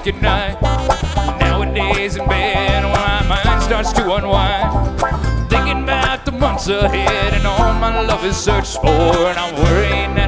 dark at night. Nowadays in bed when my mind starts to unwind, thinking about the months ahead and all my love is searched for. And I'm worried now